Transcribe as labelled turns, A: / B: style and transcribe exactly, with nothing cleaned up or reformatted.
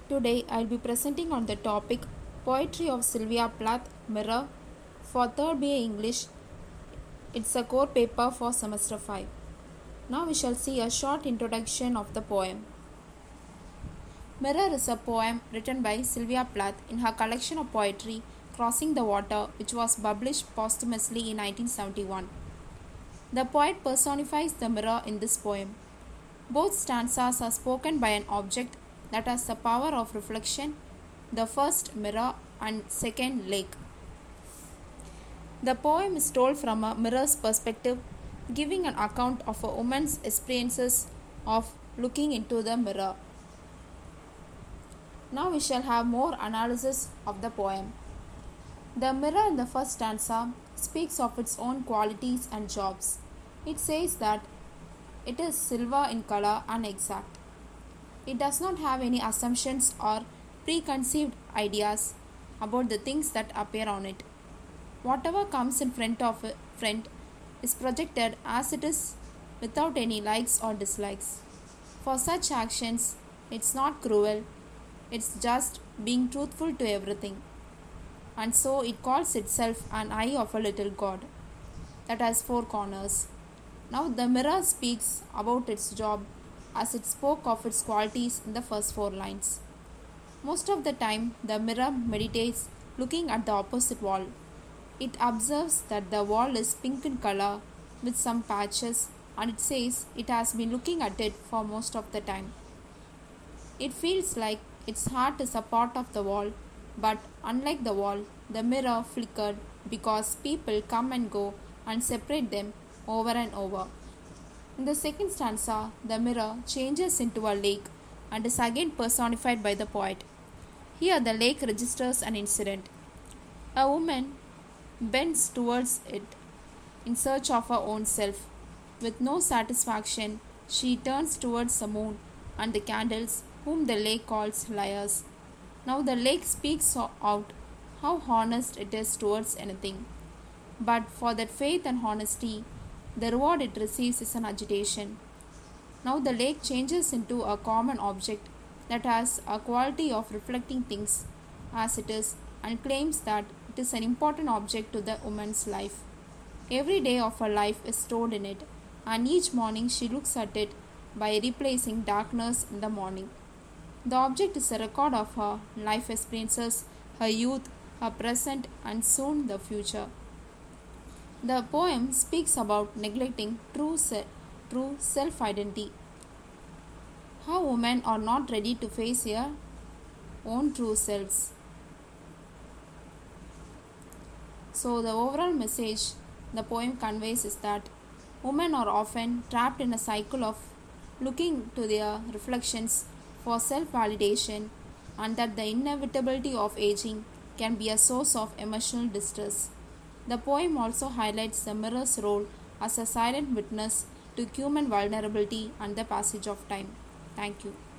A: Today I'll be presenting on the topic Poetry of Sylvia Plath, Mirror, for third B A English. It's a core paper for semester five. Now we shall see a short introduction of the poem. Mirror is a poem written by Sylvia Plath in her collection of poetry Crossing the Water, which was published posthumously in nineteen seventy-one. The poet personifies the mirror in this poem. Both stanzas are spoken by an object that has the power of reflection, the first mirror and second lake. The poem is told from a mirror's perspective, giving an account of a woman's experiences of looking into the mirror. Now we shall have more analysis of the poem. The mirror in the first stanza speaks of its own qualities and jobs. It says that it is silver in color and exact. It does not have any assumptions or preconceived ideas about the things that appear on it. Whatever comes in front of it front is projected as it is without any likes or dislikes. For such actions, it's not cruel, it's just being truthful to everything. And so it calls itself an eye of a little god that has four corners. Now the mirror speaks about its job as it spoke of its qualities in the first four lines. Most of the time, the mirror meditates looking at the opposite wall. It observes that the wall is pink in color with some patches, and it says it has been looking at it for most of the time. It feels like its heart is a part of the wall, but unlike the wall, the mirror flickered because people come and go and separate them over and over. In the second stanza, the mirror changes into a lake and is again personified by the poet. Here the lake registers an incident. A woman bends towards it in search of her own self. With no satisfaction, she turns towards the moon and the candles, whom the lake calls liars. Now the lake speaks out how honest it is towards anything. But for that faith and honesty, the reward it receives is an agitation. Now the lake changes into a common object that has a quality of reflecting things as it is and claims that it is an important object to the woman's life. Every day of her life is stored in it, and each morning she looks at it by replacing darkness in the morning. The object is a record of her life experiences, her youth, her present, and soon the future. The poem speaks about neglecting true, se- true self-identity. How women are not ready to face their own true selves. So the overall message the poem conveys is that women are often trapped in a cycle of looking to their reflections for self-validation, and that the inevitability of aging can be a source of emotional distress. The poem also highlights the mirror's role as a silent witness to human vulnerability and the passage of time. Thank you.